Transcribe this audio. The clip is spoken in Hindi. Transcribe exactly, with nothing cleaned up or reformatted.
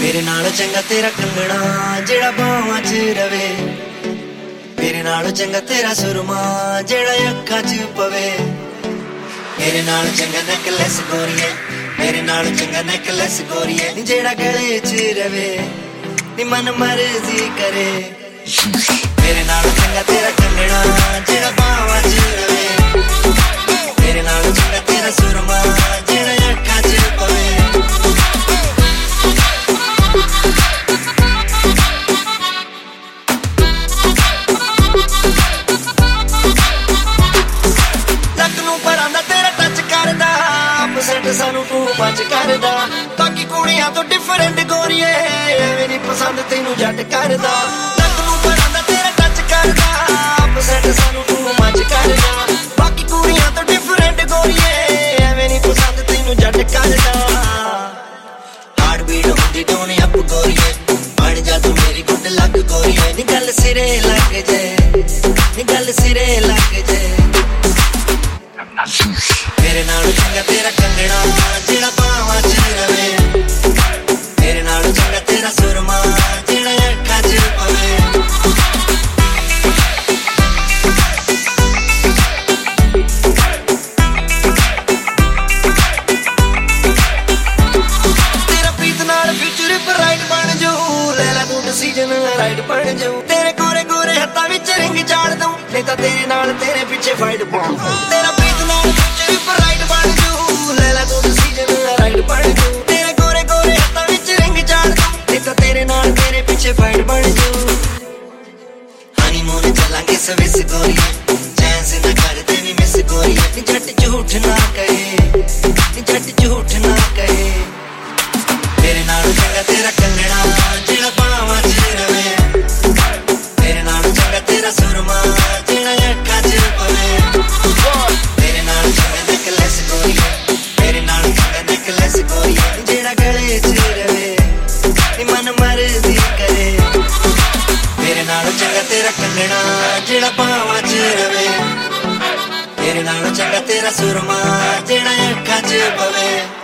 मेरे नाल चंगा तेरा कंगना जेड़ा बावां च रवे, मेरे नाल चंगा तेरा सुरमा जेड़ा अखां च पवे। मेरे नाल चंगा नेकलेस गोरिए, मेरे नाल चंगा नेकलेस गोरिए जेड़ा गले च रवे नी मन मर्जी करे। मेरे नाल चंगा तेरा कंगना जेड़ा बावां च रवे, मेरे नाल चंगा तेरा सुरमा जेड़ा अखां च पवे। सानू तू बच करदा बाकी कुड़ियां तो डिफरेंट गोरिए एवें नी पसंद तेनू जट करदा। लक नू परांदा तेरा टच करदा पसंद सानू तू बच करदा बाकी कुड़ियां तो डिफरेंट गोरिए एवें नी पसंद तेनू जट करदा। हार्ट बीट होंदी टोने अप गोरिए बन जा तू मेरी गुड लक गोरिए नी गल सिरे लग जे, नी गल सिरे लग जे। मेरे नाल चंगा तेरा कंगना जेड़ा बावां च रवे, मेरे नाल चंगा तेरा सुरमा जेड़ा अखां च पवे। तेरा प्रीत नाल फ्यूचर ब्राइट बन जाऊ, ले ला तू डिसीजन राइट बन जाऊ। तेरे गोरे गोरे हत्थां विच रिंग चाड़ दूं नहीं तां तेरे नाल तेरे पीछे फाइट पाऊं। तेरा प्रीत नाल फ्यूचर राइट बन जाऊ, ले ला तू डिसीजन राइट बन जाऊ। तेरे गोरे गोरे हत्थां विच रिंग चाड़ दूं नहीं तां तेरे नाल तेरे पीछे फाइट बन जाऊ। हनीमून चलांगे स्विस गोरिए चैन से ना कर तेरी मिस गोरिए नी जट झूठ ना कहे, नी जट झूठ ना कहे। मेरे नाल चंगा तेरा कंगना जेड़ा बावां च रवे, मेरे नाल चंगा तेरा सुरमा जेड़ा अखां च पवे। मेरे नाल चंगा नेकलेस गोरिए, मेरे नाल चंगा नेकलेस गोरिए जेड़ा गले च रवे नी मन मर्जी करे। मेरे नाल चंगा तेरा कंगना जेड़ा बावां च रवे, मेरे नाल चंगा तेरा सुरमा जेड़ा अखां च पवे।